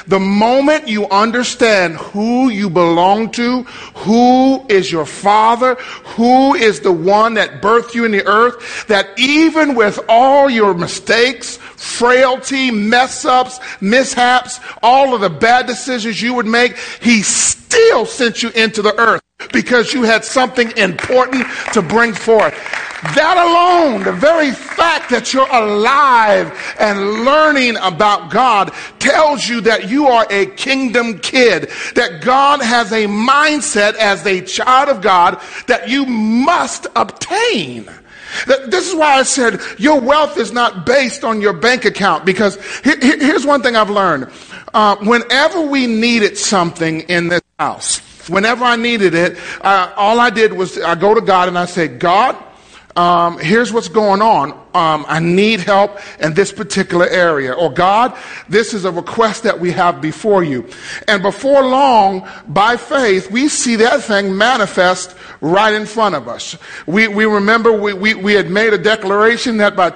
The moment you understand who you belong to, who is your father, who is the one that birthed you in the earth, that even with all your mistakes, frailty, mess ups, mishaps, all of the bad decisions you would make, he still sent you into the earth because you had something important to bring forth. That alone, the very fact that you're alive and learning about God, tells you that you are a kingdom kid, that God has a mindset as a child of God that you must obtain. This is why I said your wealth is not based on your bank account, because here's one thing I've learned. Whenever we needed something in this house, whenever I needed it, all I did was I go to God and I say, God, here's what's going on. I need help in this particular area. Or God, this is a request that we have before you. And before long, by faith, we see that thing manifest right in front of us. We remember we had made a declaration that by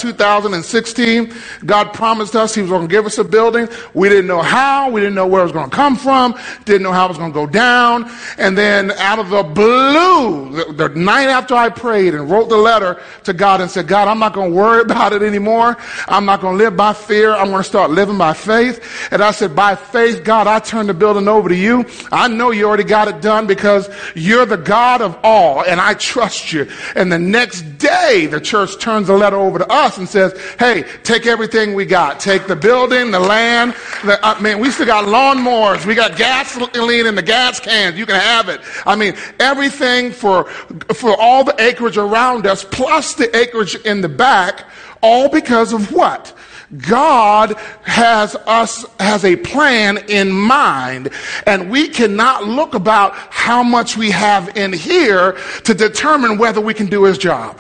2016, God promised us he was going to give us a building. We didn't know how. We didn't know where it was going to come from. Didn't know how it was going to go down. And then out of the blue, the night after I prayed and wrote the letter to God and said, God, I'm not going to worry about it anymore. I'm not going to live by fear. I'm going to start living by faith. And I said, by faith, God, I turn the building over to you. I know you already got it done because you're the God of all, and I trust you. And the next day, the church turns the letter over to us and says, hey, take everything we got. Take the building, the land. We still got lawnmowers. We got gasoline in the gas cans. You can have it. Everything for all the acreage around us, plus the acreage in the back, all because of what? God has a plan in mind, and we cannot look about how much we have in here to determine whether we can do his job.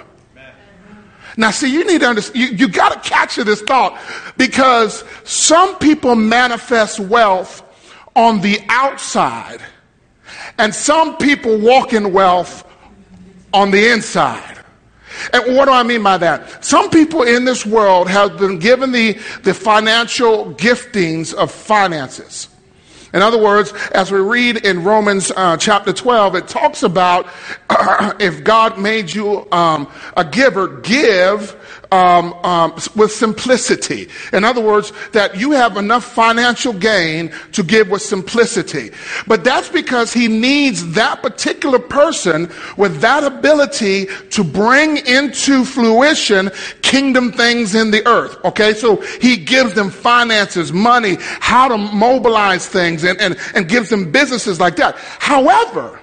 Now, see, you need to understand, you got to capture this thought, because some people manifest wealth on the outside, and some people walk in wealth on the inside. And what do I mean by that? Some people in this world have been given the financial giftings of finances. In other words, as we read in Romans chapter 12, it talks about if God made you a giver, give with simplicity. In other words, that you have enough financial gain to give with simplicity. But that's because he needs that particular person with that ability to bring into fruition kingdom things in the earth. Okay, so he gives them finances, money, how to mobilize things, and gives them businesses like that. However,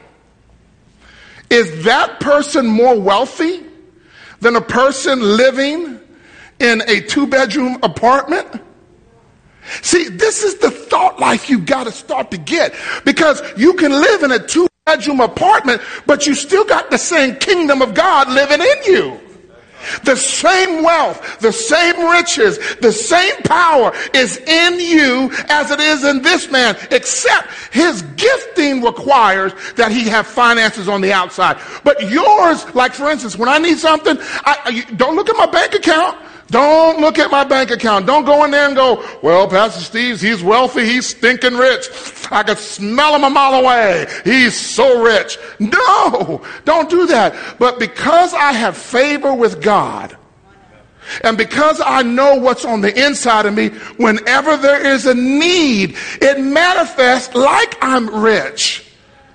is that person more wealthy than a person living in a 2-bedroom apartment? See, this is the thought life you got to start to get, because you can live in a 2-bedroom apartment, but you still got the same kingdom of God living in you. The same wealth, the same riches, the same power is in you as it is in this man, except his gifting requires that he have finances on the outside. But yours, like for instance, when I need something, don't look at my bank account. Don't look at my bank account. Don't go in there and go, well, Pastor Steve, he's wealthy. He's stinking rich. I could smell him a mile away. He's so rich. No, don't do that. But because I have favor with God, and because I know what's on the inside of me, whenever there is a need, it manifests like I'm rich.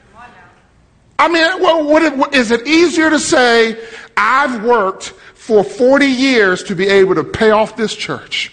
Is it easier to say, I've worked for 40 years to be able to pay off this church?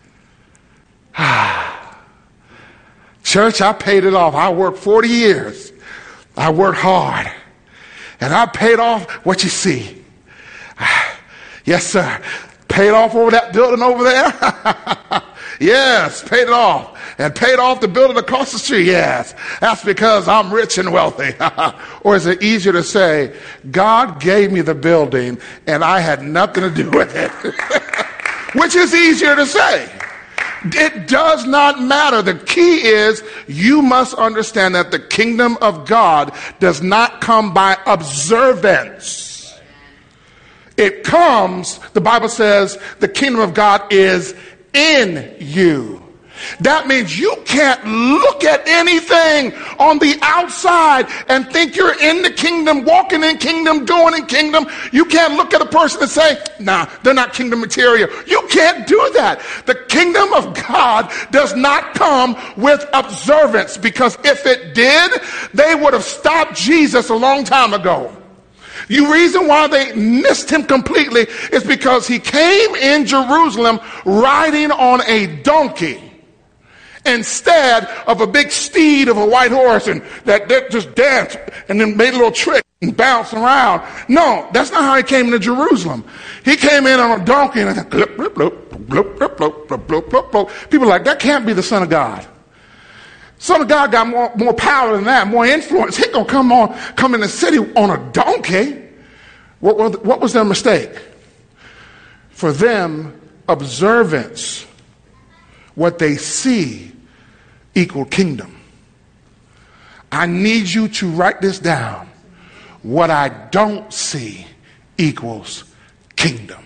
Church, I paid it off. I worked 40 years. I worked hard. And I paid off what you see. Yes, sir. Paid off over that building over there? Yes, paid it off. And paid off the building across the street? Yes. That's because I'm rich and wealthy. Or is it easier to say, God gave me the building and I had nothing to do with it? Which is easier to say? It does not matter. The key is you must understand that the kingdom of God does not come by observance. It comes, the Bible says, the kingdom of God is in you. That means you can't look at anything on the outside and think you're in the kingdom, walking in kingdom, doing in kingdom. You can't look at a person and say, nah, they're not kingdom material. You can't do that. The kingdom of God does not come with observance, because if it did, they would have stopped Jesus a long time ago. The reason why they missed him completely is because he came in Jerusalem riding on a donkey, instead of a big steed of a white horse and that just danced and then made a little trick and bounced around. No, that's not how he came into Jerusalem. He came in on a donkey and people are like, that can't be the Son of God. Son of God got more power than that, more influence. He gonna come in the city on a donkey. What was their mistake? For them, observance, what they see, equal kingdom. I need you to write this down. What I don't see equals kingdom.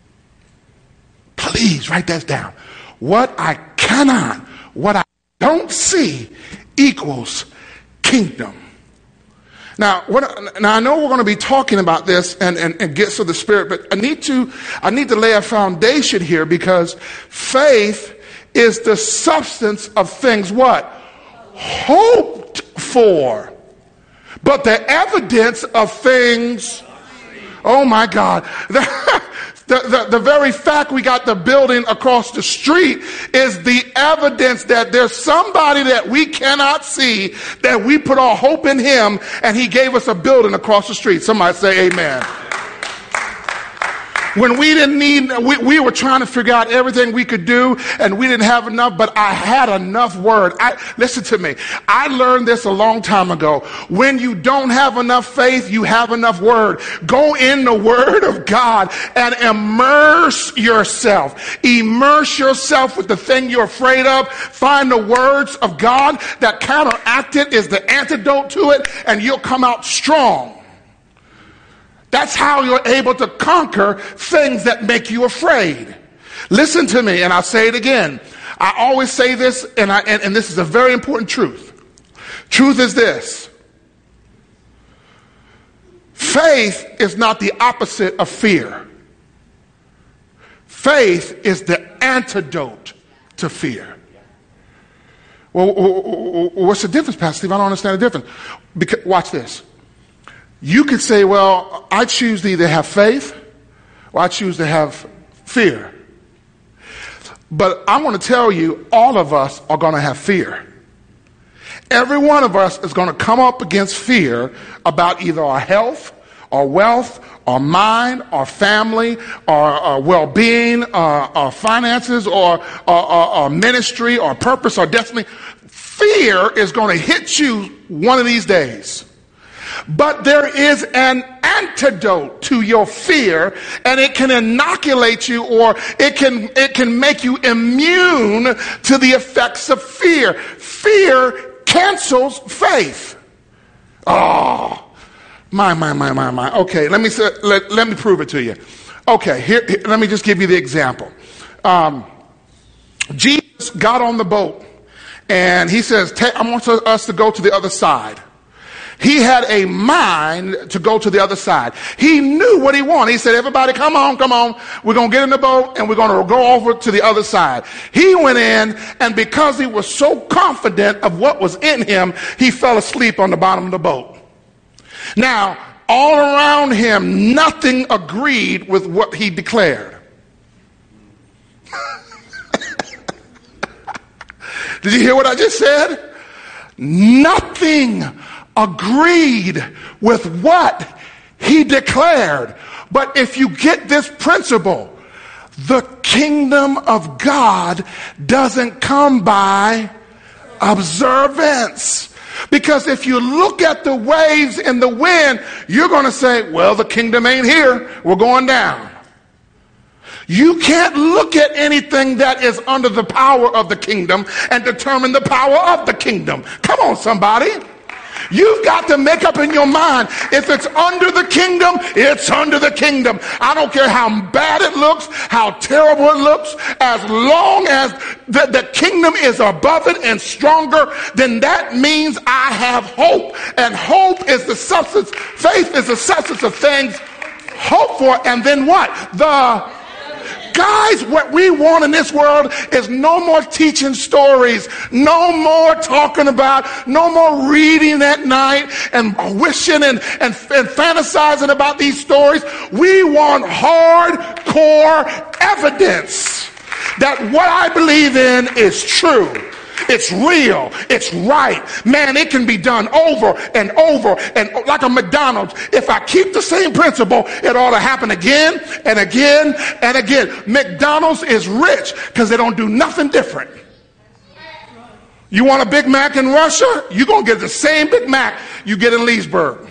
Please write that down. What I don't see equals kingdom. Now I know we're going to be talking about this and gifts of the Spirit, but I need to lay a foundation here, because faith is the substance of things what? Hoped for. But the evidence of things, oh my God. The very fact we got the building across the street is the evidence that there's somebody that we cannot see, that we put our hope in him, and he gave us a building across the street. Somebody say amen. When we didn't need, we were trying to figure out everything we could do, and we didn't have enough, but I had enough word. Listen to me. I learned this a long time ago. When you don't have enough faith, you have enough word. Go in the word of God and immerse yourself. Immerse yourself with the thing you're afraid of. Find the words of God that counteract it, is the antidote to it, and you'll come out strong. That's how you're able to conquer things that make you afraid. Listen to me, and I'll say it again. I always say this, and this is a very important truth. Truth is this. Faith is not the opposite of fear. Faith is the antidote to fear. Well, what's the difference, Pastor Steve? I don't understand the difference. Because, watch this. You could say, well, I choose to either have faith or I choose to have fear. But I want to tell you, all of us are going to have fear. Every one of us is going to come up against fear about either our health, our wealth, our mind, our family, our well-being, our finances, or our ministry, our purpose, our destiny. Fear is going to hit you one of these days. But there is an antidote to your fear, and it can inoculate you, or it can make you immune to the effects of fear. Fear cancels faith. Oh, my. Okay, let me prove it to you. Okay, here let me just give you the example. Jesus got on the boat, and he says, I want us to go to the other side. He had a mind to go to the other side. He knew what he wanted. He said, everybody, come on. We're going to get in the boat and we're going to go over to the other side. He went in, and because he was so confident of what was in him, he fell asleep on the bottom of the boat. Now, all around him, nothing agreed with what he declared. Did you hear what I just said? Nothing agreed with what he declared. But if you get this principle, the kingdom of God doesn't come by observance. Because if you look at the waves and the wind, you're going to say, well, the kingdom ain't here. We're going down. You can't look at anything that is under the power of the kingdom and determine the power of the kingdom. Come on, somebody. You've got to make up in your mind, if it's under the kingdom, it's under the kingdom. I don't care how bad it looks, how terrible it looks, as long as the kingdom is above it and stronger, then that means I have hope. And hope is the substance, faith is the substance of things hoped for. And then what? Guys, what we want in this world is no more teaching stories, no more talking about, no more reading at night and wishing and fantasizing about these stories. We want hardcore evidence that what I believe in is true. It's real. It's right. Man, it can be done over and over. And like a McDonald's, if I keep the same principle, it ought to happen again and again and again. McDonald's is rich because they don't do nothing different. You want a Big Mac in Russia? You're going to get the same Big Mac you get in Leesburg.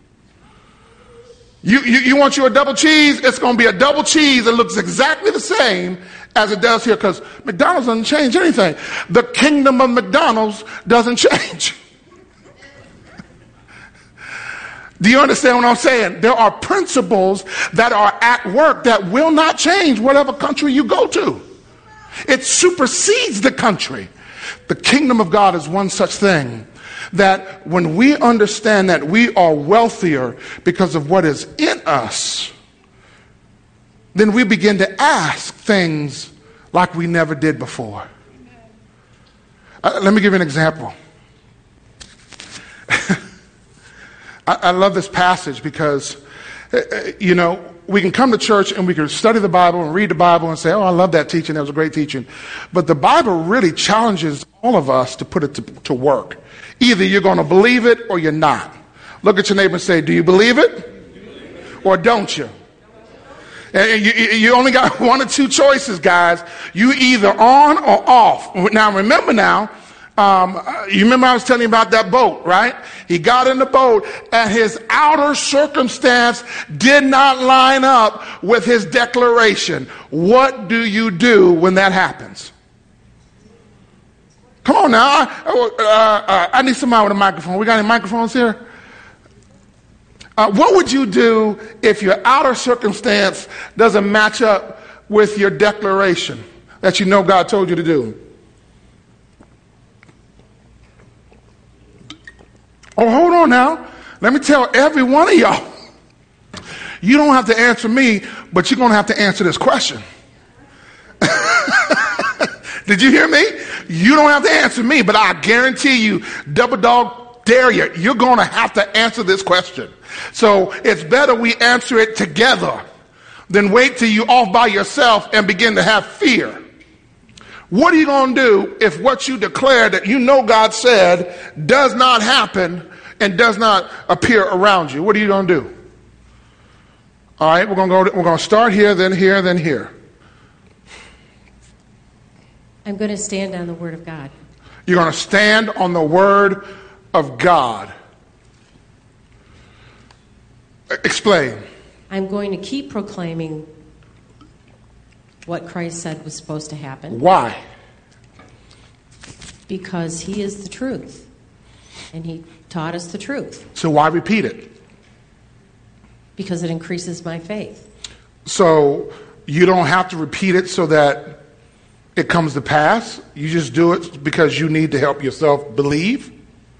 You want you a double cheese? It's going to be a double cheese that looks exactly the same as it does here, because McDonald's doesn't change anything. The kingdom of McDonald's doesn't change. Do you understand what I'm saying? There are principles that are at work that will not change whatever country you go to. It supersedes the country. The kingdom of God is one such thing that when we understand that we are wealthier because of what is in us, then we begin to ask things like we never did before. Let me give you an example. I love this passage because, we can come to church and we can study the Bible and read the Bible and say, oh, I love that teaching. That was a great teaching. But the Bible really challenges all of us to put it to work. Either you're going to believe it or you're not. Look at your neighbor and say, do you believe it? Or don't you? And you only got one or two choices, guys. You either on or off. Now, remember you remember I was telling you about that boat, right? He got in the boat and his outer circumstance did not line up with his declaration. What do you do when that happens? Come on now. I need somebody with a microphone. We got any microphones here? What would you do if your outer circumstance doesn't match up with your declaration that you know God told you to do? Oh, hold on now. Let me tell every one of y'all. You don't have to answer me, but you're going to have to answer this question. Did you hear me? You don't have to answer me, but I guarantee you, double dog dare you, you're going to have to answer this question. So it's better we answer it together than wait till you're off by yourself and begin to have fear. What are you going to do if what you declare that you know God said does not happen and does not appear around you? What are you going to do? All right, we're going to start here, then here, then here. I'm going to stand on the Word of God. You're going to stand on the Word of God. Explain. I'm going to keep proclaiming what Christ said was supposed to happen. Why? Because He is the truth. And He taught us the truth. So why repeat it? Because it increases my faith. So you don't have to repeat it so that it comes to pass? You just do it because you need to help yourself believe?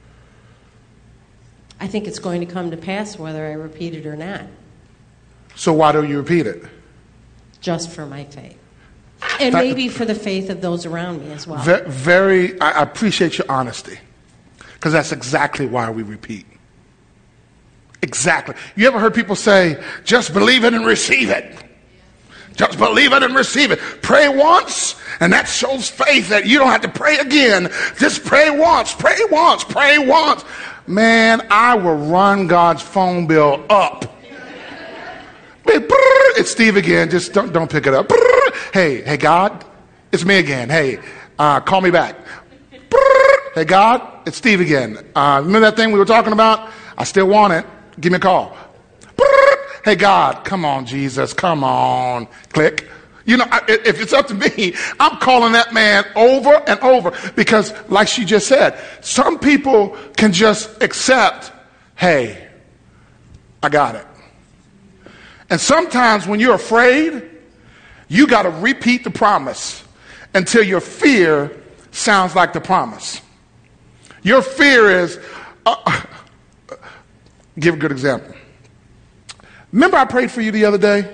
I think it's going to come to pass whether I repeat it or not. So why don't you repeat it? Just for my faith. And maybe for the faith of those around me as well. I appreciate your honesty. Because that's exactly why we repeat. Exactly. You ever heard people say, just believe it and receive it? Just believe it and receive it. Pray once, and that shows faith that you don't have to pray again. Just pray once, pray once, pray once. Man, I will run God's phone bill up. It's Steve again. Just don't pick it up. Hey, God, it's me again. Hey, call me back. Hey, God, it's Steve again. Remember that thing we were talking about? I still want it. Give me a call. Hey, God, come on, Jesus, come on. Click. If it's up to me, I'm calling that man over and over because, like she just said, some people can just accept, hey, I got it. And sometimes when you're afraid, you got to repeat the promise until your fear sounds like the promise. Your fear is, give a good example. Remember I prayed for you the other day?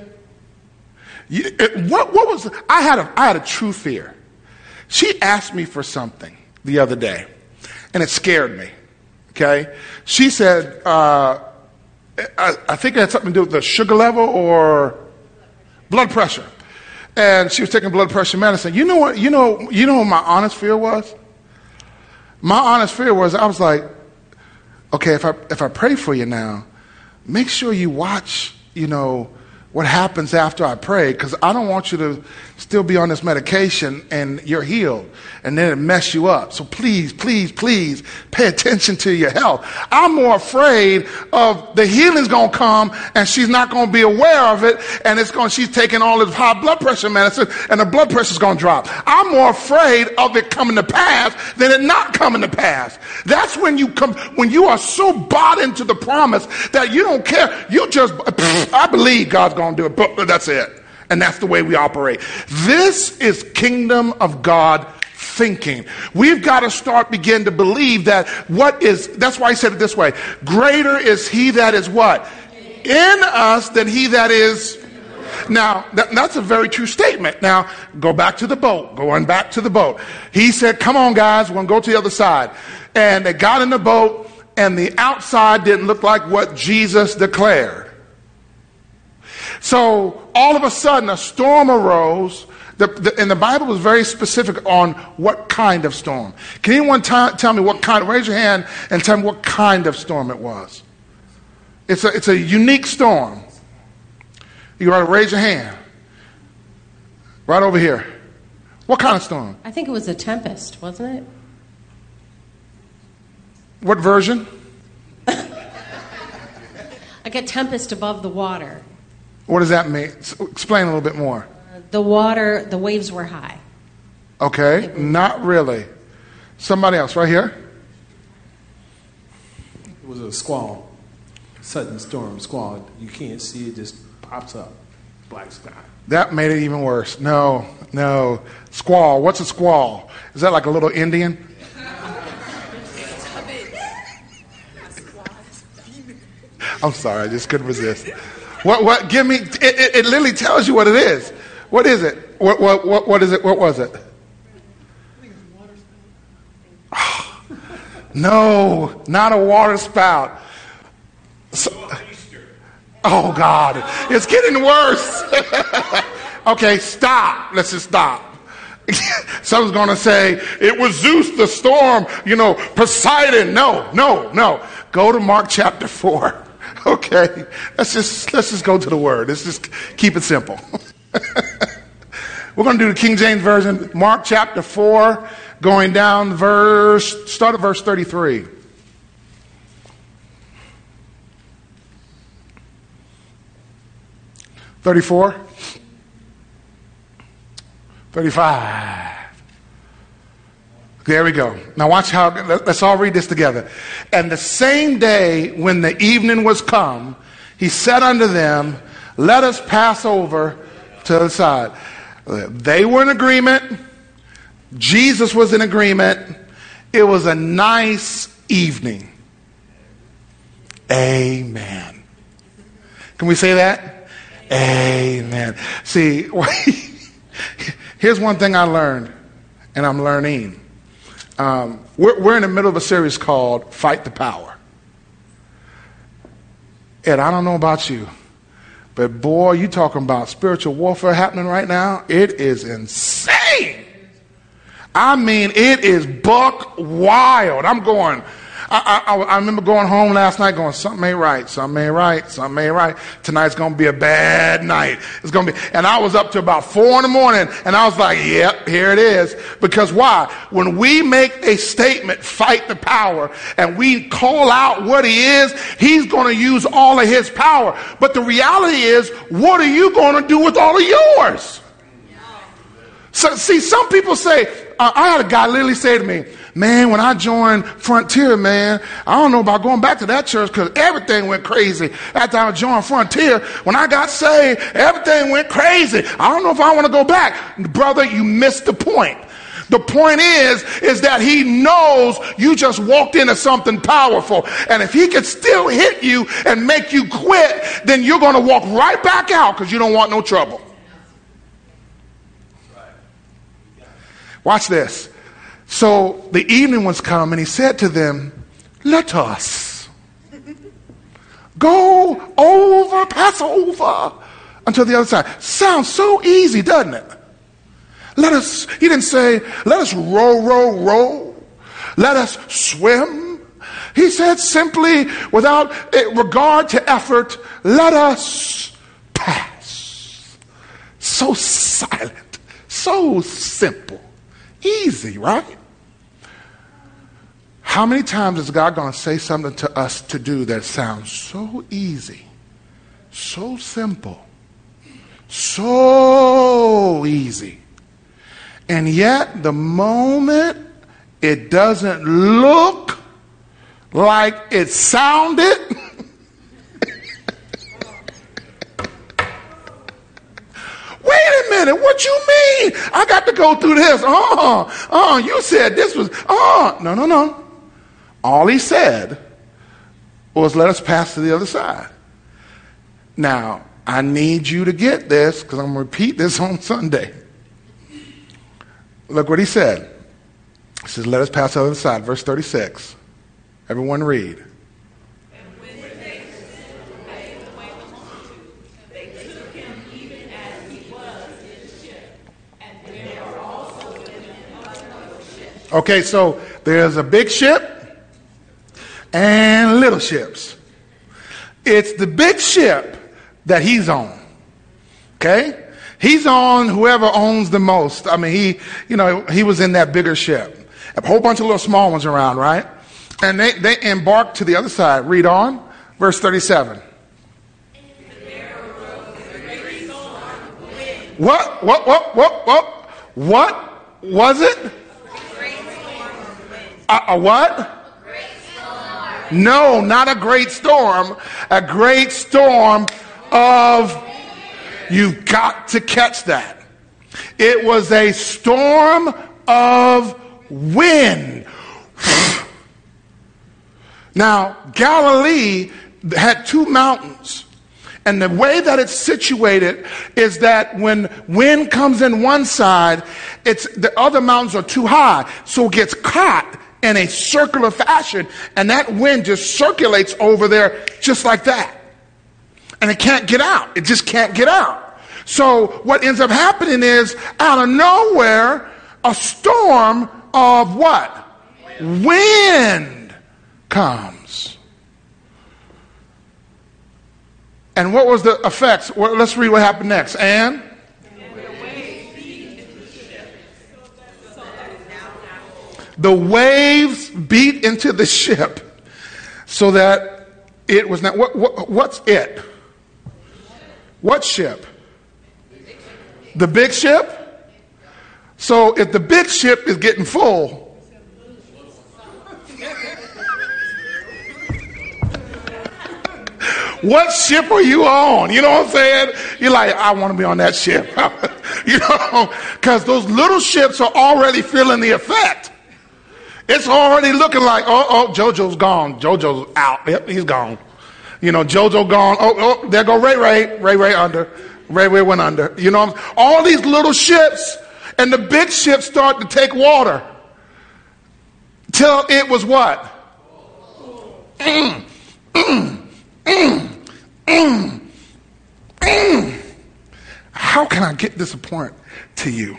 What was, I had a true fear. She asked me for something the other day, and it scared me, okay? She said, I think it had something to do with the sugar level or blood pressure. And she was taking blood pressure medicine. You know what my honest fear was? My honest fear was, I was like, okay, if I pray for you now, make sure you watch, what happens after I pray, because I don't want you to still be on this medication and you're healed and then it mess you up. So please, please, please pay attention to your health. I'm more afraid of the healing's going to come and she's not going to be aware of it, and she's taking all this high blood pressure medicine and the blood pressure's going to drop. I'm more afraid of it coming to pass than it not coming to pass. That's when you are so bought into the promise that you don't care. You just, I believe God's going to do it, but that's it. And that's the way we operate. This is kingdom of God thinking. We've got to begin to believe that that's why he said it this way. Greater is he that is what? In us than he that is. Now, that's a very true statement. Now, going back to the boat. He said, come on guys, we're going to go to the other side. And they got in the boat, and the outside didn't look like what Jesus declared. So all of a sudden a storm arose, and the Bible was very specific on what kind of storm. Can anyone tell me what kind? Raise your hand and tell me what kind of storm it was. It's a unique storm. You got to raise your hand. Right over here. What kind of storm? I think it was a tempest, wasn't it? What version? Like a tempest above the water. What does that mean? Explain a little bit more. The waves were high. Okay, not really. Somebody else, right here. It was a squall, sudden storm, squall. You can't see it, just pops up, black sky. That made it even worse. No. Squall. What's a squall? Is that like a little Indian? I'm sorry, I just couldn't resist. What? Give me. It literally tells you what it is. What is it? What is it? What was it? Oh, no, not a water spout. Oh God, it's getting worse. Okay, stop. Let's just stop. Someone's going to say it was Zeus, the storm. Poseidon. No. Go to Mark chapter 4. Okay, let's just go to the word. Let's just keep it simple. We're going to do the King James Version, Mark chapter 4, going down start at verse 33. $34, $35. There we go. Now watch let's all read this together. And the same day when the evening was come, he said unto them, let us pass over to the side. They were in agreement. Jesus was in agreement. It was a nice evening. Amen. Can we say that? Amen. See, here's one thing I learned, and I'm learning. We're in the middle of a series called Fight the Power. And I don't know about you, but boy, you talking about spiritual warfare happening right now. It is insane. I mean, it is buck wild. I'm going, I remember going home last night going, something ain't right. Tonight's going to be a bad night. It's going to be, and I was up to about 4 a.m. and I was like, yep, here it is. Because why? When we make a statement, fight the power, and we call out what he is, he's going to use all of his power. But the reality is, what are you going to do with all of yours? So, see, some people say, I had a guy literally say to me, man, when I joined Frontier, man, I don't know about going back to that church because everything went crazy. After I joined Frontier, when I got saved, everything went crazy. I don't know if I want to go back. Brother, you missed the point. The point is that he knows you just walked into something powerful. And if he could still hit you and make you quit, then you're going to walk right back out because you don't want no trouble. Watch this. So the evening was come, and he said to them, let us go over, pass over unto the other side. Sounds so easy, doesn't it? He didn't say, let us row. Let us swim. He said simply, without regard to effort, let us pass. So silent, so simple. Easy, right? How many times is God going to say something to us to do that sounds so easy, so simple, so easy, and yet the moment it doesn't look like it sounded, wait a minute, what you mean? I got to go through this. You said this was, no. All he said was, let us pass to the other side. Now, I need you to get this because I'm going to repeat this on Sunday. Look what he said. He says, let us pass to the other side. Verse 36. Everyone read. Okay, so there's a big ship and little ships. It's the big ship that he's on. Okay? He's on whoever owns the most. I mean, he was in that bigger ship. A whole bunch of little small ones around, right? And they embarked to the other side. Read on. Verse 37. What was it? A what? No, not a great storm. A great storm of, you've got to catch that. It was a storm of wind. Now, Galilee had two mountains. And the way that it's situated is that when wind comes in one side, the other mountains are too high. So it gets caught in a circular fashion, and that wind just circulates over there just like that. And it can't get out. It just can't get out. So what ends up happening is, out of nowhere, a storm of what? Wind comes. And what was the effects? Well, let's read what happened next. And the waves beat into the ship so that it was not. What's it? What ship? The big ship? So if the big ship is getting full, what ship are you on? You know what I'm saying? You're like, I want to be on that ship. You know, because those little ships are already feeling the effect. It's already looking like, JoJo's gone. JoJo's out. Yep, he's gone. You know, JoJo gone. Oh, there go Ray. Ray under. Ray went under. You know, all these little ships and the big ships start to take water. Till it was what? How can I get this point to you?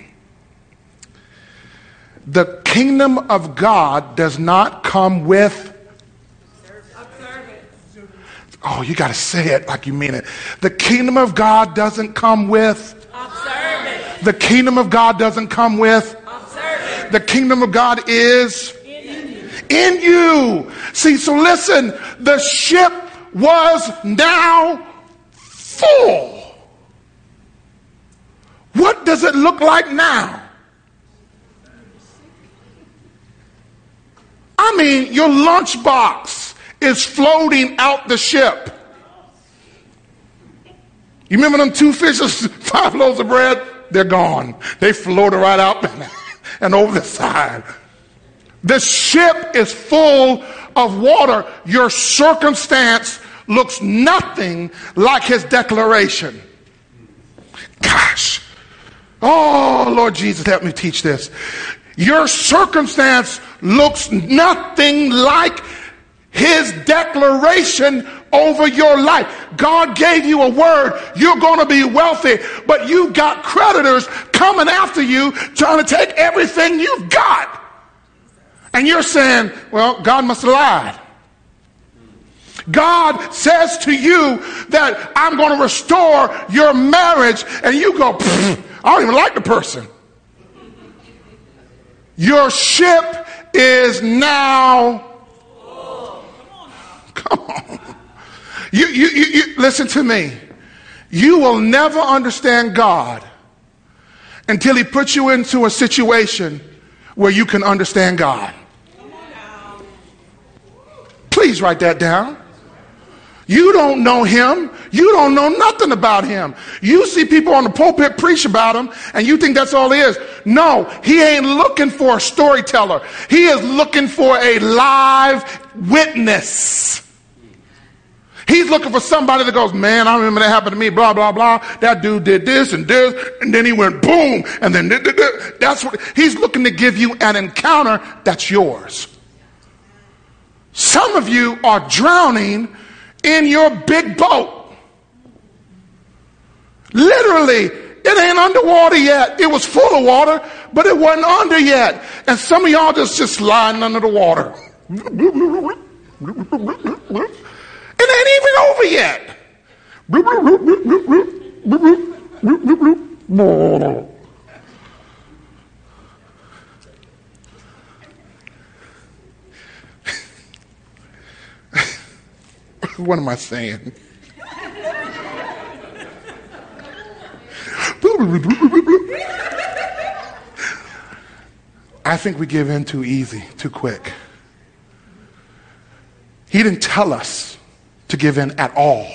The kingdom of God does not come with observance. Oh, you got to say it like you mean it. The kingdom of God doesn't come with observance. The kingdom of God doesn't come with observance. The kingdom of God is in you. See, so listen, the ship was now full. What does it look like now? I mean, your lunchbox is floating out the ship. You remember them 2 fishes, 5 loaves of bread? They're gone. They floated right out and over the side. The ship is full of water. Your circumstance looks nothing like his declaration. Gosh. Oh, Lord Jesus, help me teach this. Your circumstance looks nothing like his declaration over your life. God gave you a word. You're going to be wealthy, but you've got creditors coming after you trying to take everything you've got. And you're saying, well, God must have lied. God says to you that I'm going to restore your marriage, and you go, I don't even like the person. Your ship is now. Come on. You listen to me. You will never understand God until he puts you into a situation where you can understand God. Please write that down. You don't know him. You don't know nothing about him. You see people on the pulpit preach about him and you think that's all he is. No, he ain't looking for a storyteller. He is looking for a live witness. He's looking for somebody that goes, man, I remember that happened to me, blah, blah, blah. That dude did this, and then he went boom, and then that's what he's looking to give you, an encounter that's yours. Some of you are drowning in your big boat. Literally, it ain't underwater yet. It was full of water, but it wasn't under yet. And some of y'all just sliding under the water. It ain't even over yet. What am I saying? I think we give in too easy, too quick. He didn't tell us to give in at all.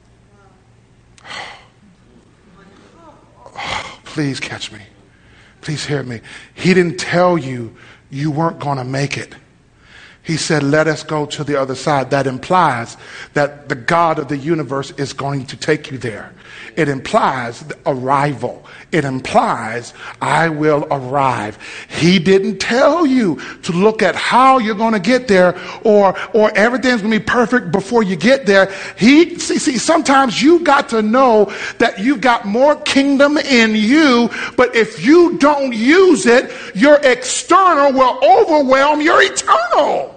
Oh, please catch me. Please hear me. He didn't tell you you weren't going to make it. He said, let us go to the other side. That implies that the God of the universe is going to take you there. It implies arrival. It implies I will arrive. He didn't tell you to look at how you're going to get there or everything's going to be perfect before you get there. See, sometimes you got to know that you've got more kingdom in you, but if you don't use it, your external will overwhelm your eternal.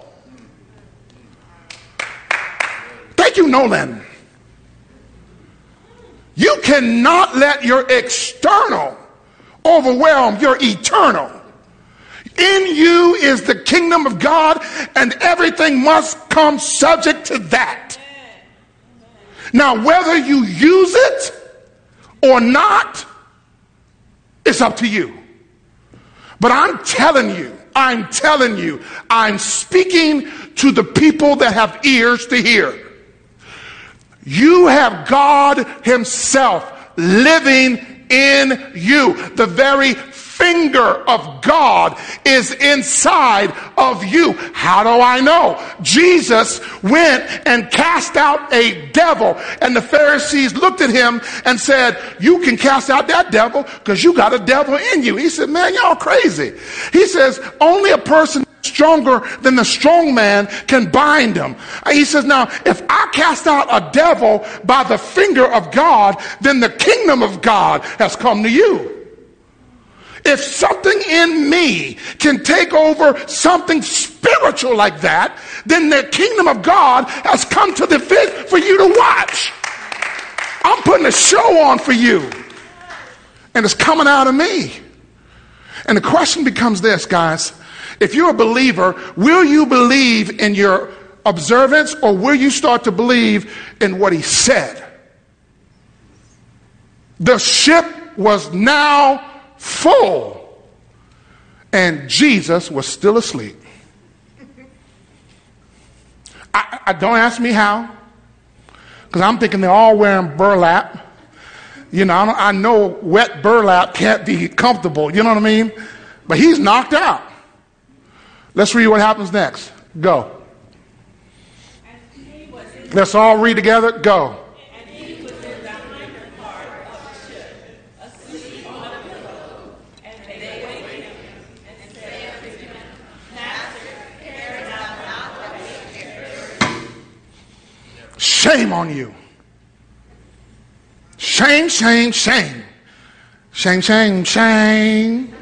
Thank you, Nolan. You cannot let your external overwhelm your eternal. In you is the kingdom of God, and everything must come subject to that. Now, whether you use it or not, it's up to you. But I'm telling you, I'm speaking to the people that have ears to hear. You have God himself living in you. The very finger of God is inside of you. How do I know? Jesus went and cast out a devil, and the Pharisees looked at him and said, you can cast out that devil because you got a devil in you. He said, man, y'all crazy. He says, only a person stronger than the strong man can bind him. He says, now, if I cast out a devil by the finger of God, then the kingdom of God has come to you. If something in me can take over something spiritual like that, then the kingdom of God has come to the fit for you to watch. I'm putting a show on for you, and it's coming out of me. And the question becomes this, guys. If you're a believer, will you believe in your observance, or will you start to believe in what he said? The ship was now full, and Jesus was still asleep. I don't ask me how, because I'm thinking they're all wearing burlap. You know, I know wet burlap can't be comfortable. You know what I mean? But he's knocked out. Let's read what happens next. Go. Let's all read together. Go. Shame on you. Shame, shame, shame. Shame, shame, shame.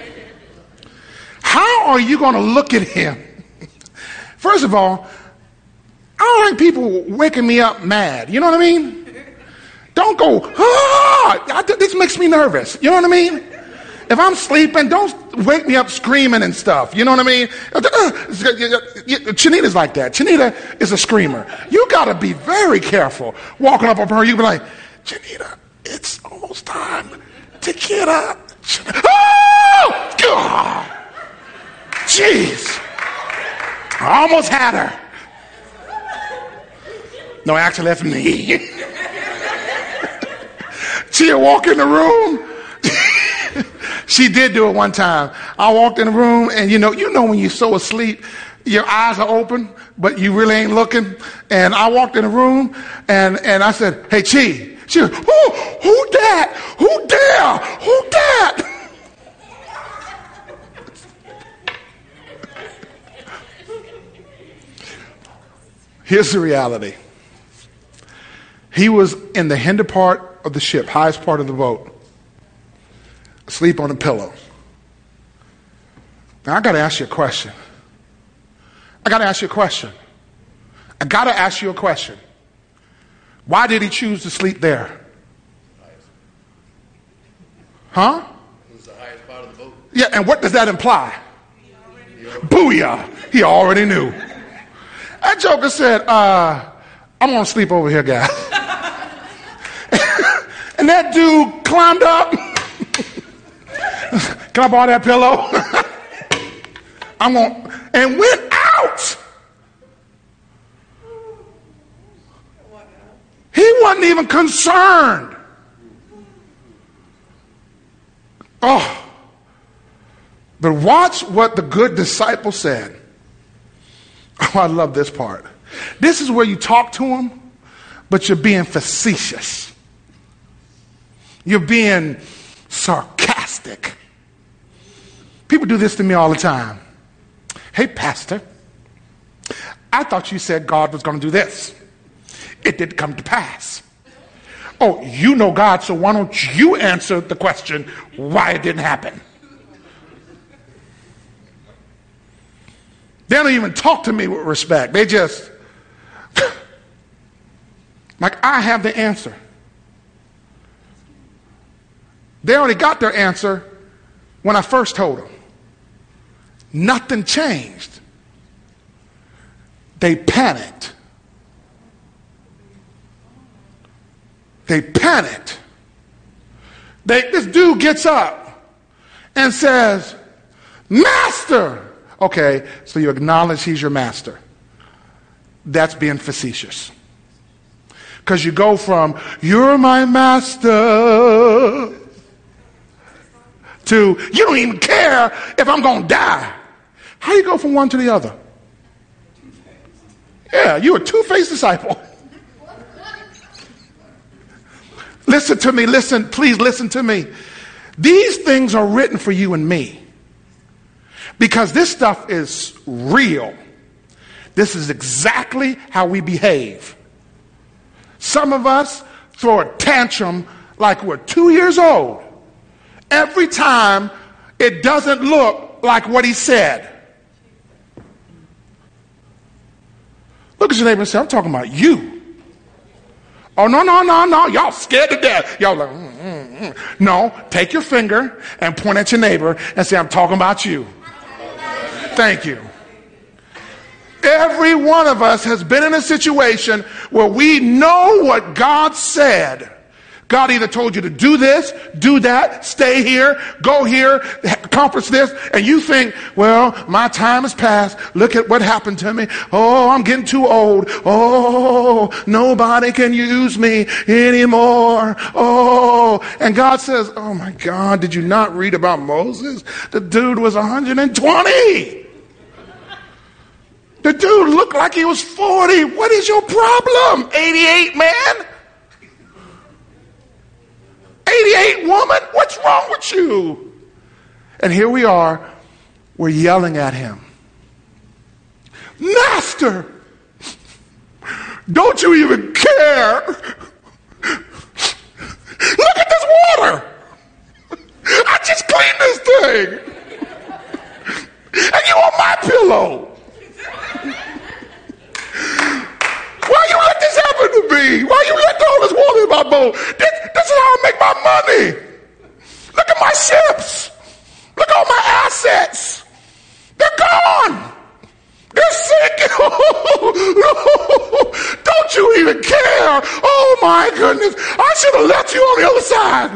How are you going to look at him? First of all, I don't like people waking me up mad. You know what I mean? Don't go, this makes me nervous. You know what I mean? If I'm sleeping, don't wake me up screaming and stuff. You know what I mean? Chinita's like that. Chinita is a screamer. You got to be very careful walking up on her. You be like, Chinita, it's almost time to get up. Oh, God. Jeez. I almost had her. No, actually, that's me. She'll walk in the room. She did do it one time. I walked in the room, and you know when you're so asleep, your eyes are open, but you really ain't looking. And I walked in the room, and I said, "Hey, Chi." She was, who that? Who there? Who that? Here's the reality. He was in the hinder part of the ship, highest part of the boat, asleep on a pillow. Now, I got to ask you a question. Why did he choose to sleep there? Huh? It was the highest part of the boat. Yeah, and what does that imply? Booyah. He already knew. That joker said, I'm going to sleep over here, guys. And that dude climbed up. Can I borrow that pillow? And went out. He wasn't even concerned. Oh. But watch what the good disciple said. Oh, I love this part. This is where you talk to him, but you're being facetious. You're being sarcastic. People do this to me all the time. Hey, pastor, I thought you said God was going to do this. It didn't come to pass. Oh, you know God, so why don't you answer the question why it didn't happen? They don't even talk to me with respect. They just, like I have the answer. They already got their answer when I first told them. Nothing changed. They panicked. This dude gets up and says, Master. Okay, so you acknowledge he's your master. That's being facetious. Because you go from, you're my master, to, you don't even care if I'm going to die. How do you go from one to the other? Yeah, you're a two-faced disciple. Listen to me, please listen to me. These things are written for you and me. Because this stuff is real. This is exactly how we behave. Some of us throw a tantrum like we're 2 years old every time it doesn't look like what he said. Look at your neighbor and say, I'm talking about you. Oh, no. Y'all scared to death. Y'all like, No, take your finger and point at your neighbor and say, I'm talking about you. Thank you. Every one of us has been in a situation where we know what God said. God either told you to do this, do that, stay here, go here, accomplish this, and you think, well, my time has passed. Look at what happened to me. Oh, I'm getting too old. Oh, nobody can use me anymore. Oh, and God says, oh my God, did you not read about Moses? The dude was 120. The dude looked like he was 40. What is your problem? 88, man. 88, woman, what's wrong with you? And here we are, we're yelling at him. Master, don't you even care? Look at this water. I just cleaned this thing. And you on my pillow. Why you let this happen to me? Why you let all this water in my boat? This is how I make my money. Look at my ships. Look at all my assets. They're gone. They're sinking. Don't you even care? Oh my goodness. I should have left you on the other side.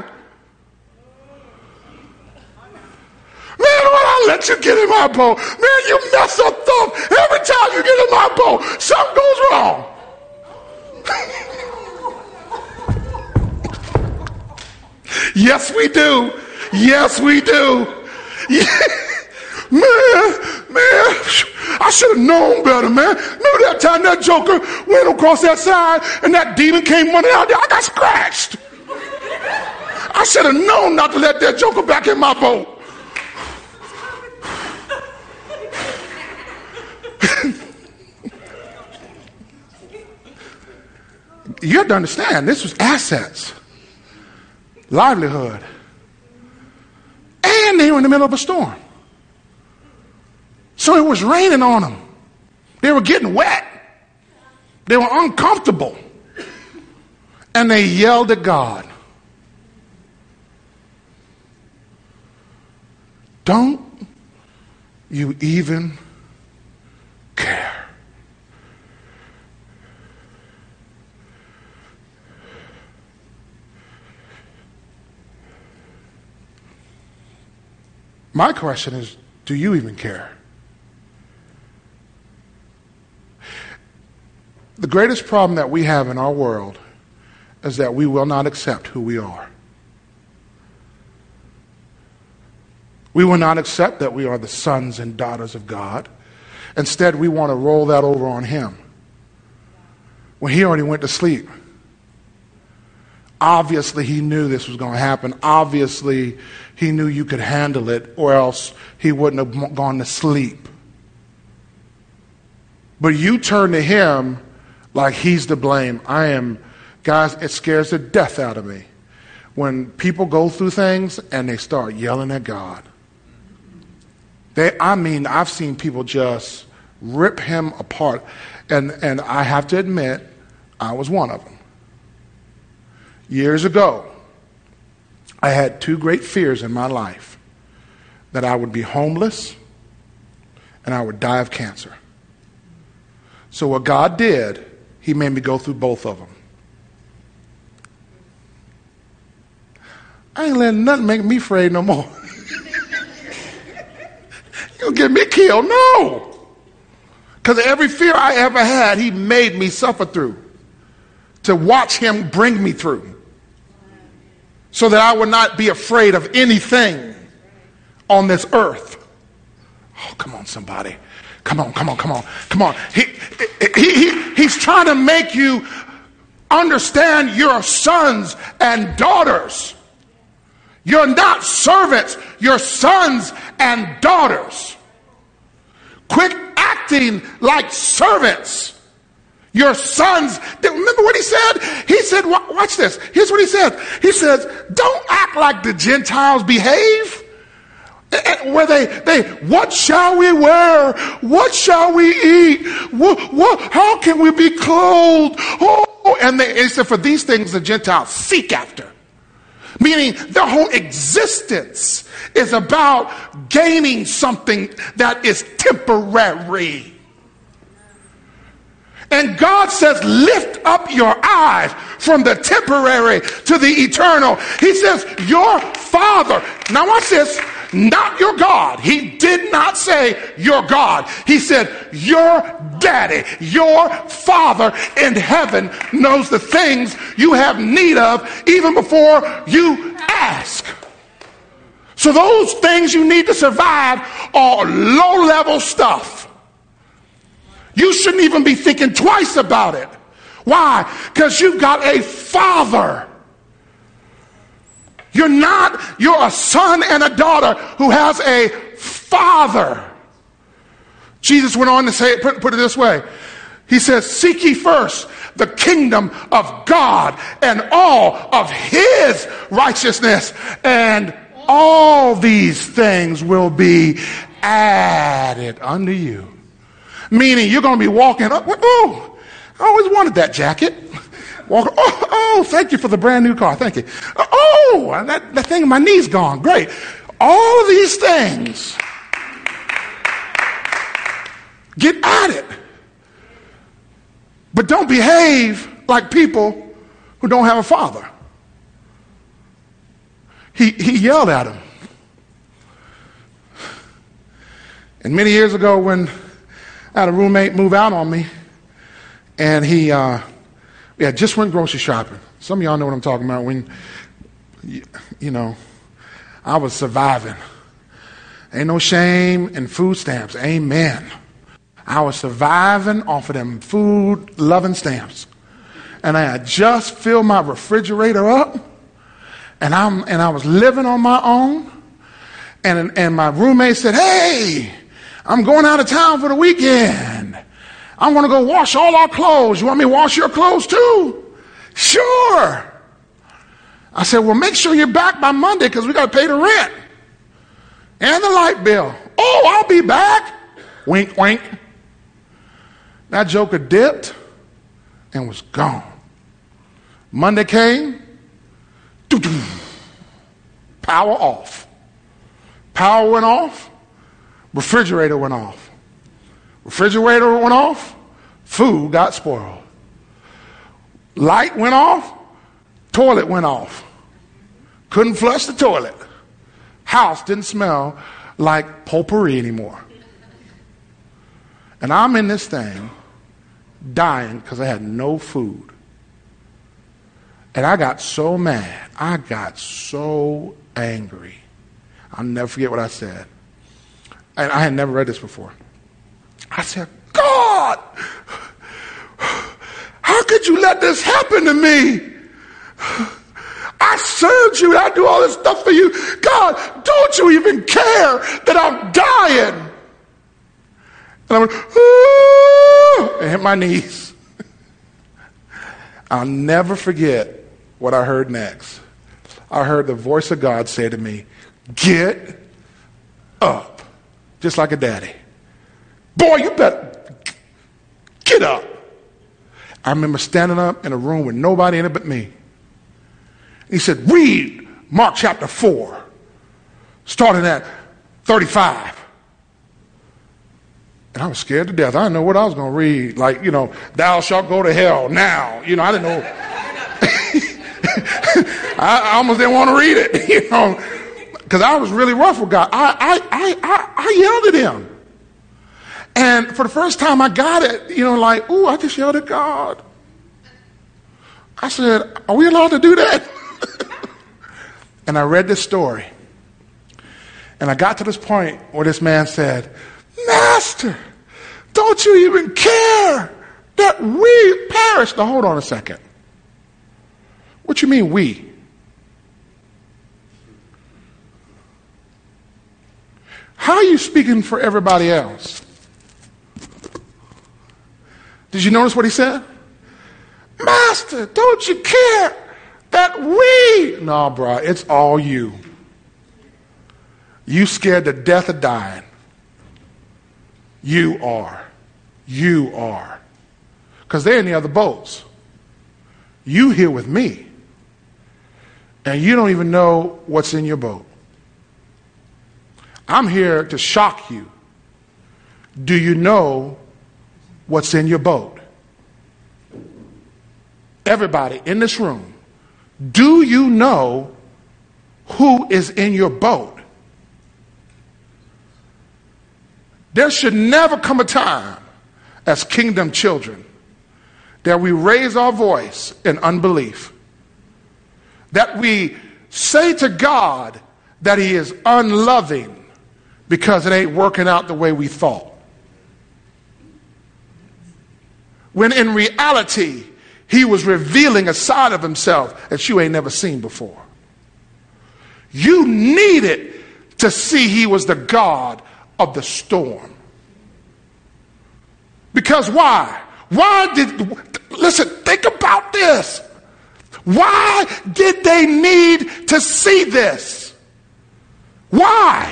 Man, when I let you get in my boat, man, you mess up stuff. Every time you get in my boat, something goes wrong. Yes, we do. Yes, we do. Yeah. Man, I should have known better, man. Remember that time that joker went across that side and that demon came running out there? I got scratched. I should have known not to let that joker back in my boat. You have to understand, this was assets, livelihood, and they were in the middle of a storm. So it was raining on them. They were getting wet. They were uncomfortable. And they yelled at God. Don't you even care? My question is, do you even care? The greatest problem that we have in our world is that we will not accept who we are. We will not accept that we are the sons and daughters of God. Instead, we want to roll that over on him when he already went to sleep. Obviously, he knew this was going to happen. Obviously, he knew you could handle it, or else he wouldn't have gone to sleep. But you turn to him like he's to blame. Guys, it scares the death out of me when people go through things and they start yelling at God. I've seen people just rip him apart. And I have to admit, I was one of them. Years ago, I had two great fears in my life: that I would be homeless and I would die of cancer. So what God did, he made me go through both of them. I ain't letting nothing make me afraid no more. You gonna get me killed? No. Because every fear I ever had, he made me suffer through to watch him bring me through, so that I would not be afraid of anything on this earth. Oh, come on, somebody. Come on. He's trying to make you understand you're sons and daughters. You're not servants. You're sons and daughters. Quit acting like servants. Your sons. Remember what he said? He said, watch this. Here's what he said. He says, don't act like the Gentiles behave. Where they what shall we wear? What shall we eat? How can we be clothed? Oh, and he said, for these things the Gentiles seek after. Meaning their whole existence is about gaining something that is temporary. And God says, lift up your eyes from the temporary to the eternal. He says, your Father. Now watch this. Not your God. He did not say your God. He said your daddy, your Father in heaven knows the things you have need of even before you ask. So those things you need to survive are low-level stuff. You shouldn't even be thinking twice about it. Why? Because you've got a Father. You're a son and a daughter who has a Father. Jesus went on to say, put it this way. He says, seek ye first the kingdom of God and all of his righteousness, and all these things will be added unto you. Meaning you're going to be walking up. Oh, I always wanted that jacket. Walking. Oh, thank you for the brand new car. Thank you. Oh, that thing, my knee's gone. Great. All of these things. Get at it. But don't behave like people who don't have a father. He yelled at him. And many years ago when I had a roommate move out on me, and he just went grocery shopping. Some of y'all know what I'm talking about. When, you know, I was surviving. Ain't no shame in food stamps. Amen. I was surviving off of them food-loving stamps. And I had just filled my refrigerator up, and I was living on my own. And my roommate said, hey, I'm going out of town for the weekend. I'm going to go wash all our clothes. You want me to wash your clothes too? Sure. I said, well, make sure you're back by Monday because we got to pay the rent and the light bill. Oh, I'll be back. Wink, wink. That joker dipped and was gone. Monday came. Power off. Power went off. Refrigerator went off. Refrigerator went off. Food got spoiled. Light went off. Toilet went off. Couldn't flush the toilet. House didn't smell like potpourri anymore. And I'm in this thing dying because I had no food. And I got so mad. I got so angry. I'll never forget what I said. And I had never read this before. I said, God, how could you let this happen to me? I served you and I do all this stuff for you. God, don't you even care that I'm dying? And I went, ooh, and hit my knees. I'll never forget what I heard next. I heard the voice of God say to me, get up. Just like a daddy. Boy, you better get up. I remember standing up in a room with nobody in it but me. He said, read Mark chapter 4, starting at 35. And I was scared to death. I didn't know what I was going to read. Like, you know, thou shalt go to hell now. You know, I didn't know. I almost didn't want to read it, you know, because I was really rough with God. I yelled at him. And for the first time I got it, you know, like, ooh, I just yelled at God. I said, are we allowed to do that? And I read this story. And I got to this point where this man said, Master, don't you even care that we perish? Now, hold on a second. What you mean we? How are you speaking for everybody else? Did you notice what he said? Master, don't you care that we... No, bro, it's all you. You scared to death of dying. You are. You are. Because they're in the other boats. You here with me. And you don't even know what's in your boat. I'm here to shock you. Do you know what's in your boat? everybody in this room, do you know who is in your boat? There should never come a time as kingdom children that we raise our voice in unbelief, that we say to God that he is unloving because it ain't working out the way we thought. When in reality, he was revealing a side of himself that you ain't never seen before. You needed to see he was the God of the storm. Because why? Listen, think about this. Why did they need to see this? Why?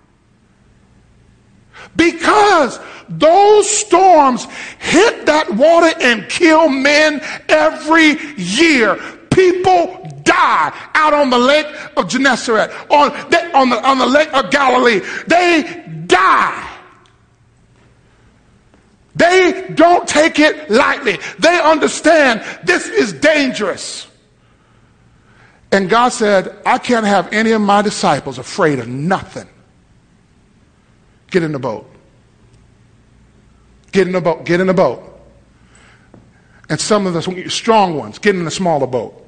Because those storms hit that water and kill men every year. People die out on the lake of Gennesaret, on the lake of Galilee. They die. They don't take it lightly. They understand this is dangerous. And God said, I can't have any of my disciples afraid of nothing. Get in the boat. Get in the boat. Get in the boat. And some of the strong ones, get in the smaller boat.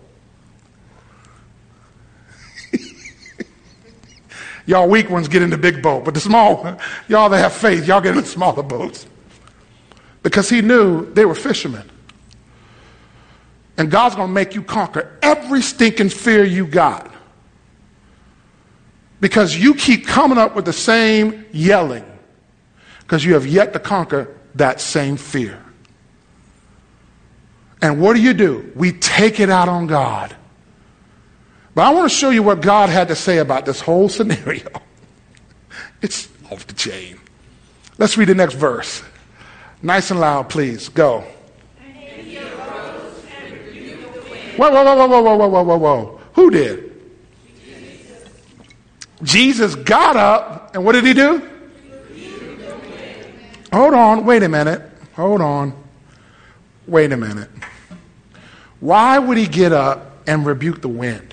Y'all weak ones get in the big boat, but the small one, y'all that have faith, y'all get in the smaller boats. Because he knew they were fishermen. And God's going to make you conquer every stinking fear you got. Because you keep coming up with the same yelling. Because you have yet to conquer that same fear. And what do? We take it out on God. But I want to show you what God had to say about this whole scenario. It's off the chain. Let's read the next verse. Nice and loud, please. Go. Whoa. Who did? Jesus got up, and what did he do? Hold on, wait a minute. Hold on. Wait a minute. Why would he get up and rebuke the wind?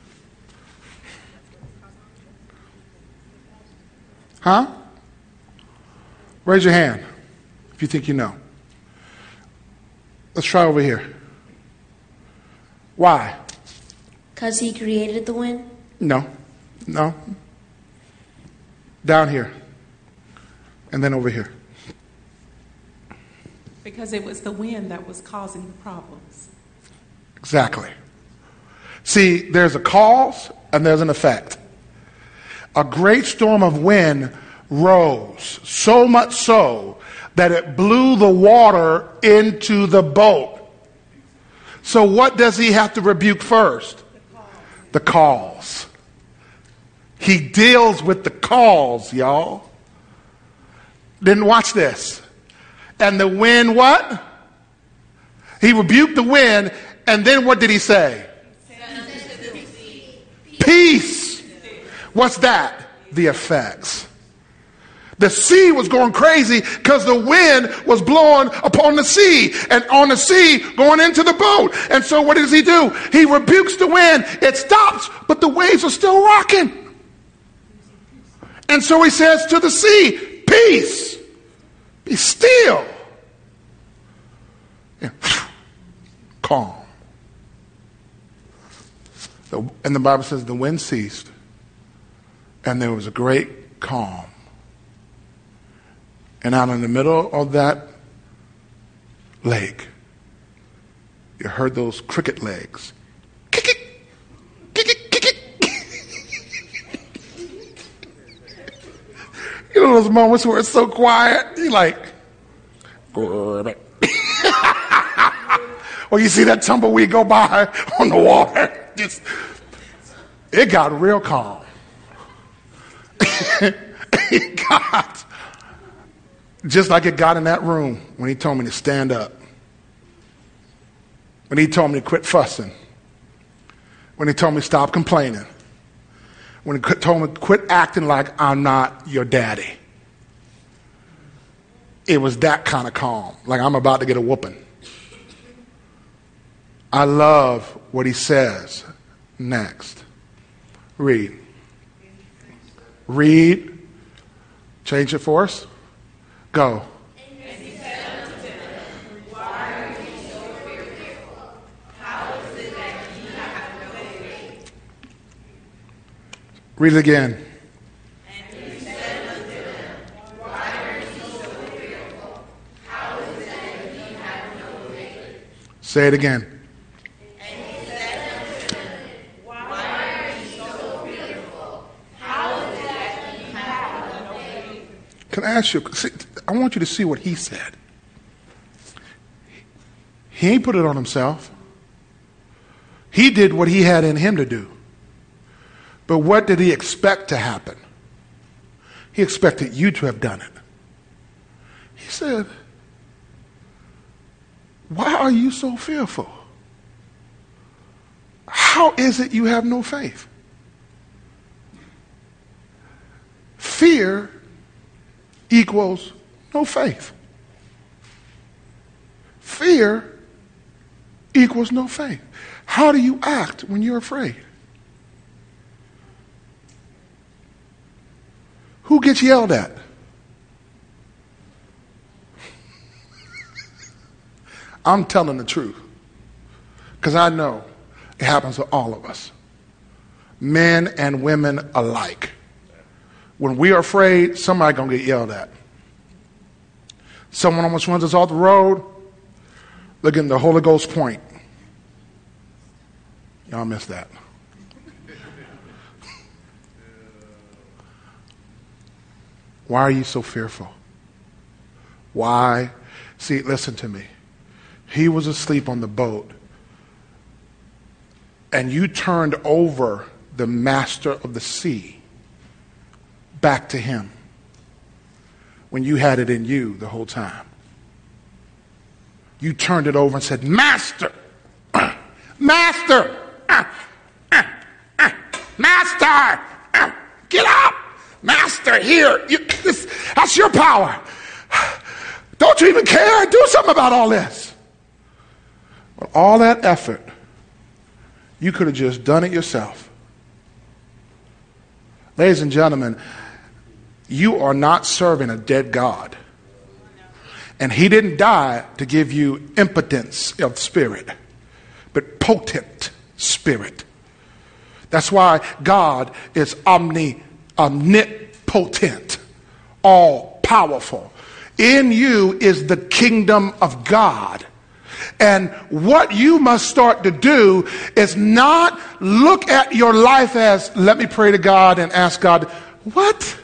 Huh? Raise your hand if you think you know. Let's try over here. Why? Because he created the wind? No. Down here. And then over here. Because it was the wind that was causing the problems. Exactly. See, there's a cause and there's an effect. A great storm of wind rose, so much so that it blew the water into the boat. So what does he have to rebuke first? The cause. He deals with the cause, y'all. Then watch this. And the wind what? He rebuked the wind, and then what did he say? Peace. What's that? The effects. The sea was going crazy because the wind was blowing upon the sea and on the sea going into the boat. And so what does he do? He rebukes the wind. It stops, but the waves are still rocking. And so he says to the sea, peace, be still. Yeah. Calm. And the Bible says the wind ceased and there was a great calm. And out in the middle of that lake, you heard those cricket legs. Kick it, kick it, kick it. You know those moments where it's so quiet? You're like, or you see that tumbleweed go by on the water. It got real calm. It got just like it got in that room when he told me to stand up. When he told me to quit fussing. When he told me to stop complaining. When he told me to quit acting like I'm not your daddy. It was that kind of calm. Like I'm about to get a whooping. I love what he says next. Read. Read. Change it for us. Go. Read it again. And he said unto them, why are ye so fearful? How is it that ye have no faith? Say it again. And he said unto them, why are ye so fearful? How is it that ye have no faith? Can I ask you, I want you to see what he said. He ain't put it on himself. He did what he had in him to do. But what did he expect to happen? He expected you to have done it. He said, why are you so fearful? How is it you have no faith? Fear equals no faith. Fear equals no faith. How do you act when you're afraid? Who gets yelled at? I'm telling the truth. Because I know it happens to all of us. Men and women alike. When we are afraid, somebody's going to get yelled at. Someone almost runs us off the road. Look at the Holy Ghost point. Y'all missed that. Why are you so fearful? Why? See, listen to me. He was asleep on the boat, and you turned over the master of the sea back to him when you had it in you the whole time. You turned it over and said, Master, Master, Master, get up. Master, here. That's your power. Don't you even care? Do something about all this. But all that effort, you could have just done it yourself. Ladies and gentlemen, you are not serving a dead God. And he didn't die to give you impotence of spirit, but potent spirit. That's why God is omnipotent, all powerful. In you is the kingdom of God. And what you must start to do is not look at your life as, let me pray to God and ask God, what?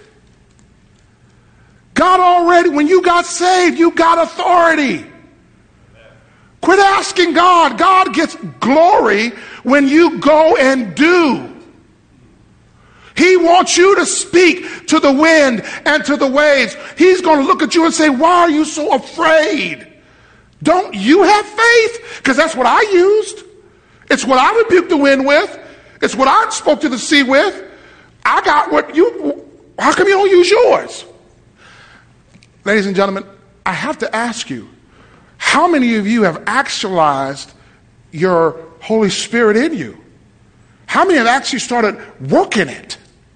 God already, when you got saved, you got authority. Quit asking God. God gets glory when you go and do. He wants you to speak to the wind and to the waves. He's going to look at you and say, why are you so afraid? Don't you have faith? Because that's what I used. It's what I rebuked the wind with. It's what I spoke to the sea with. I got what you, how come you don't use yours? Ladies and gentlemen, I have to ask you, how many of you have actualized your Holy Spirit in you? How many have actually started working it?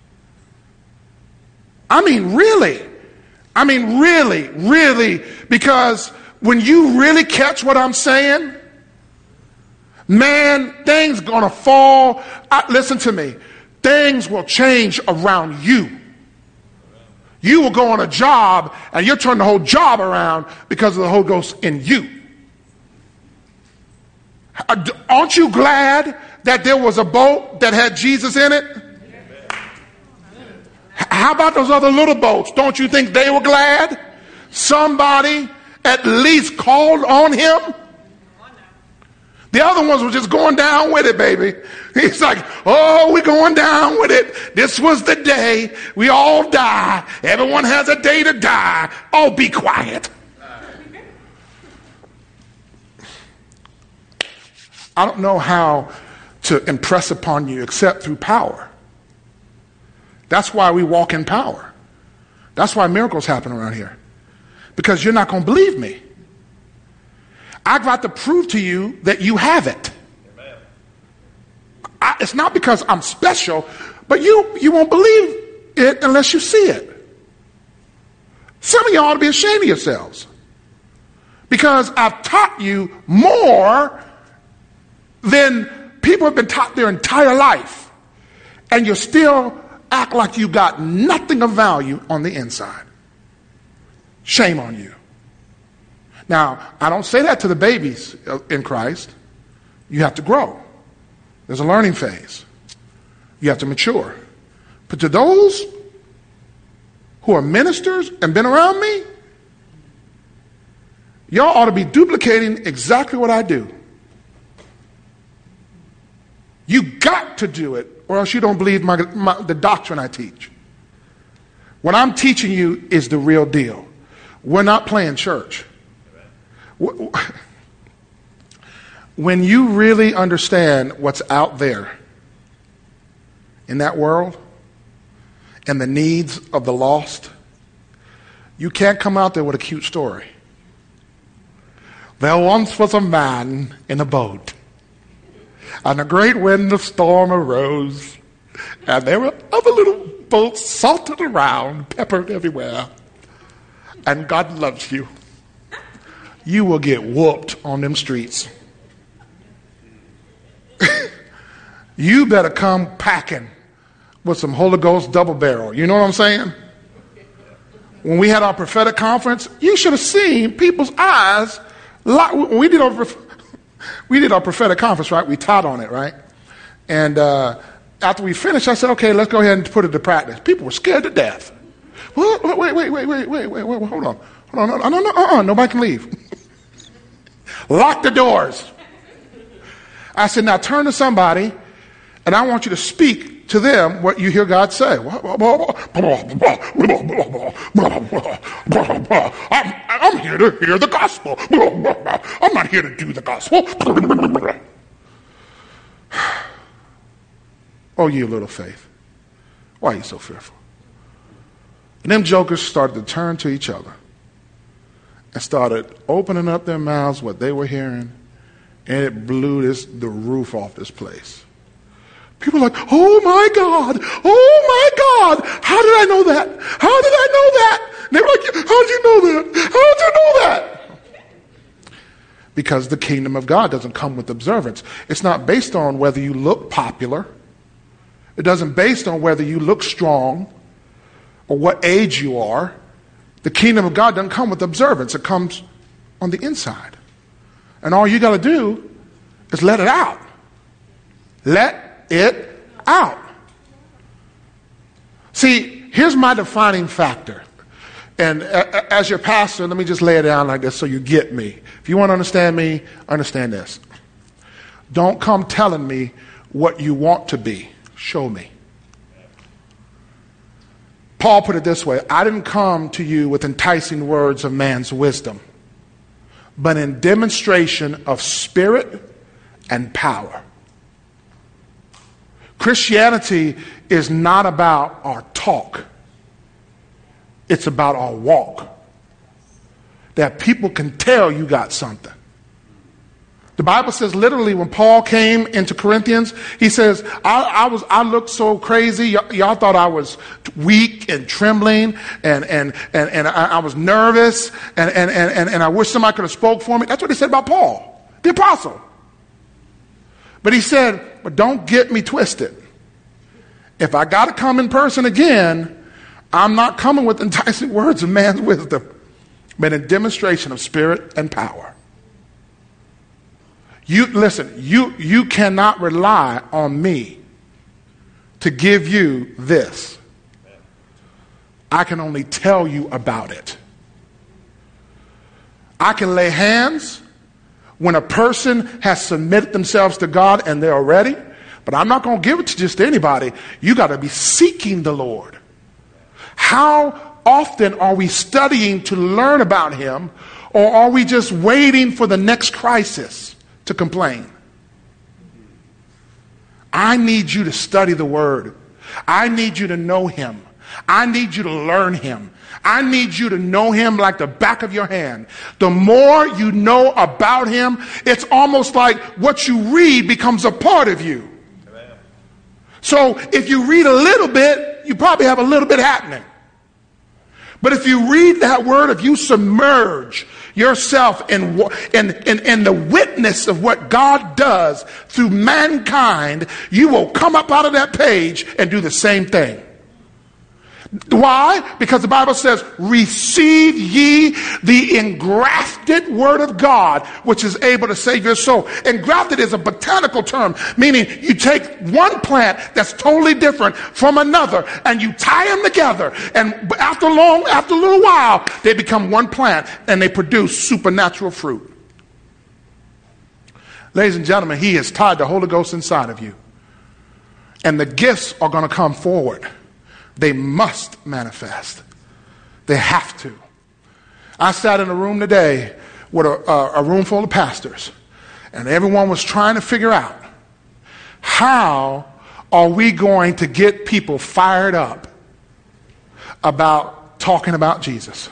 I mean, really, because when you really catch what I'm saying, man, things gonna fall. Listen to me. Things will change around you. You will go on a job and you'll turn the whole job around because of the Holy Ghost in you. Aren't you glad that there was a boat that had Jesus in it? How about those other little boats? Don't you think they were glad? Somebody at least called on him. The other ones were just going down with it, baby. He's like, oh, we're going down with it. This was the day we all die. Everyone has a day to die. Oh, be quiet. I don't know how to impress upon you except through power. That's why we walk in power. That's why miracles happen around here. Because you're not going to believe me. I got to prove to you that you have it. it's not because I'm special, but you won't believe it unless you see it. Some of you ought to be ashamed of yourselves, because I've taught you more than people have been taught their entire life, and you still act like you got nothing of value on the inside. Shame on you. Now, I don't say that to the babies in Christ. You have to grow. There's a learning phase. You have to mature. But to those who are ministers and been around me, y'all ought to be duplicating exactly what I do. You got to do it, or else you don't believe the doctrine I teach. What I'm teaching you is the real deal. We're not playing church. When you really understand what's out there in that world and the needs of the lost, you can't come out there with a cute story. There once was a man in a boat, and a great wind of storm arose, and there were other little boats salted around, peppered everywhere. And God loves you. You will get whooped on them streets. You better come packing with some Holy Ghost double barrel. You know what I'm saying? When we had our prophetic conference, you should have seen people's eyes. When we did our prophetic conference, right? We taught on it, right? And after we finished, I said, okay, let's go ahead and put it to practice. People were scared to death. Wait, hold on. No, nobody can leave. Lock the doors. I said, now turn to somebody, and I want you to speak to them what you hear God say. I'm here to hear the gospel. I'm not here to do the gospel. Oh, you little faith. Why are you so fearful? And them jokers started to turn to each other and started opening up their mouths what they were hearing, and it blew the roof off this place. People were like, oh my God, how did I know that? How did I know that? And they were like, how did you know that? How did you know that? Because the kingdom of God doesn't come with observance. It's not based on whether you look popular. It doesn't based on whether you look strong or what age you are. The kingdom of God doesn't come with observance. It comes on the inside. And all you got to do is let it out. Let it out. See, here's my defining factor. And as your pastor, let me just lay it down like this so you get me. If you want to understand me, understand this. Don't come telling me what you want to be. Show me. Paul put it this way: I didn't come to you with enticing words of man's wisdom, but in demonstration of spirit and power. Christianity is not about our talk. It's about our walk. That people can tell you got something. The Bible says literally when Paul came into Corinthians, he says, I looked so crazy. Y'all thought I was weak and trembling and I was nervous and I wish somebody could have spoke for me. That's what he said about Paul, the apostle. But he said, but don't get me twisted. If I got to come in person again, I'm not coming with enticing words of man's wisdom, but a demonstration of spirit and power. You cannot rely on me to give you this. I can only tell you about it. I can lay hands when a person has submitted themselves to God and they're ready, but I'm not going to give it to just anybody. You got to be seeking the Lord. How often are we studying to learn about him, or are we just waiting for the next crisis to complain? I need you to study the word. I need you to know him. I need you to learn him. I need you to know him like the back of your hand. The more you know about him, it's almost like what you read becomes a part of you. So if you read a little bit, you probably have a little bit happening. But if you read that word, if you submerge yourself in the witness of what God does through mankind, you will come up out of that page and do the same thing. Why? Because the Bible says, receive ye the engrafted word of God, which is able to save your soul. Engrafted is a botanical term, meaning you take one plant that's totally different from another and you tie them together. And after a little while, they become one plant and they produce supernatural fruit. Ladies and gentlemen, he has tied the Holy Ghost inside of you. And the gifts are going to come forward. They must manifest. They have to. I sat in a room today with a room full of pastors, and everyone was trying to figure out, how are we going to get people fired up about talking about Jesus?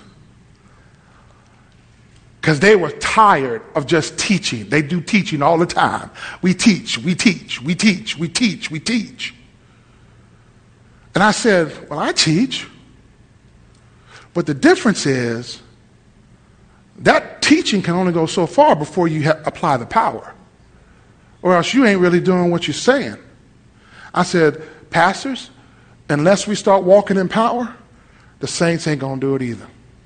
Because they were tired of just teaching. They do teaching all the time. We teach, we teach, we teach, we teach, we teach. And I said, well, I teach. But the difference is that teaching can only go so far before you apply the power. Or else you ain't really doing what you're saying. I said, pastors, unless we start walking in power, the saints ain't going to do it either.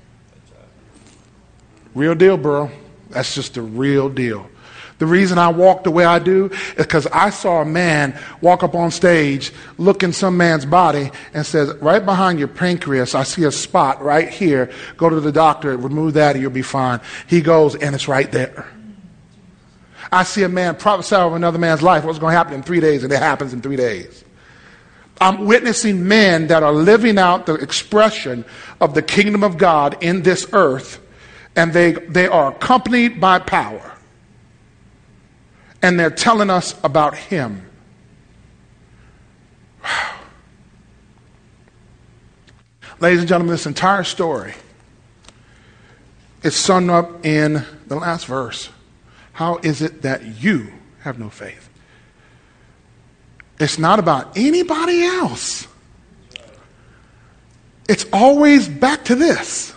Real deal, bro. That's just the real deal. The reason I walk the way I do is because I saw a man walk up on stage, look in some man's body, and says, right behind your pancreas, I see a spot right here. Go to the doctor, remove that, and you'll be fine. He goes, and it's right there. I see a man prophesy over another man's life. What's going to happen in 3 days, and it happens in 3 days. I'm witnessing men that are living out the expression of the kingdom of God in this earth, and they are accompanied by power. And they're telling us about him. Wow. Ladies and gentlemen, this entire story is summed up in the last verse. How is it that you have no faith? It's not about anybody else. It's always back to this.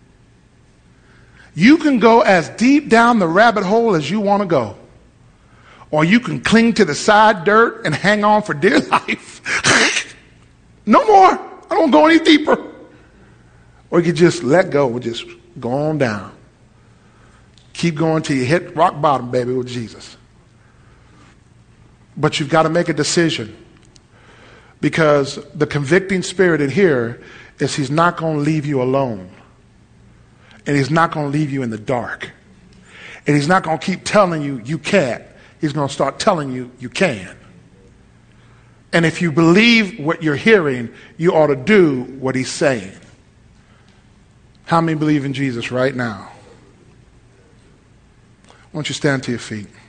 You can go as deep down the rabbit hole as you want to go. Or you can cling to the side dirt and hang on for dear life. No more. I don't go any deeper. Or you can just let go, just go on down. Keep going till you hit rock bottom, baby, with Jesus. But you've got to make a decision. Because the convicting spirit in here is he's not going to leave you alone. And he's not going to leave you in the dark. And he's not going to keep telling you you can't. He's going to start telling you you can. And if you believe what you're hearing, you ought to do what he's saying. How many believe in Jesus right now? Why don't you stand to your feet?